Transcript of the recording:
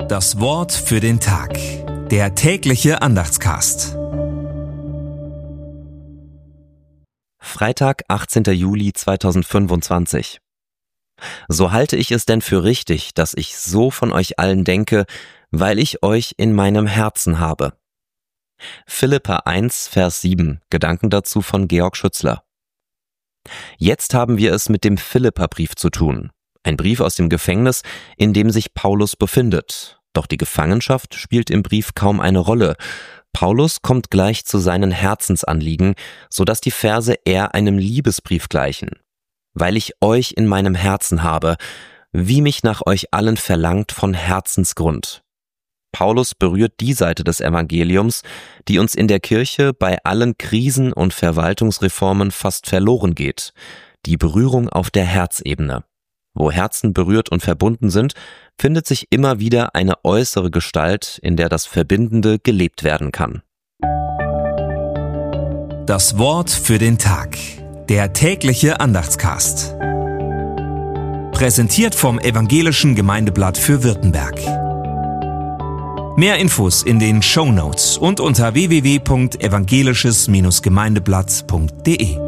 Das Wort für den Tag. Der tägliche Andachtscast. Freitag, 18. Juli 2025. So halte ich es denn für richtig, dass ich so von euch allen denke, weil ich euch in meinem Herzen habe. Philipper 1, Vers 7, Gedanken dazu von Georg Schützler. Jetzt haben wir es mit dem Philipperbrief zu tun. Ein Brief aus dem Gefängnis, in dem sich Paulus befindet. Doch die Gefangenschaft spielt im Brief kaum eine Rolle. Paulus kommt gleich zu seinen Herzensanliegen, sodass die Verse eher einem Liebesbrief gleichen. Weil ich euch in meinem Herzen habe, wie mich nach euch allen verlangt von Herzensgrund. Paulus berührt die Seite des Evangeliums, die uns in der Kirche bei allen Krisen und Verwaltungsreformen fast verloren geht, die Berührung auf der Herzebene. Wo Herzen berührt und verbunden sind, findet sich immer wieder eine äußere Gestalt, in der das Verbindende gelebt werden kann. Das Wort für den Tag. Der tägliche Andachtscast. Präsentiert vom Evangelischen Gemeindeblatt für Württemberg. Mehr Infos in den Shownotes und unter www.evangelisches-gemeindeblatt.de.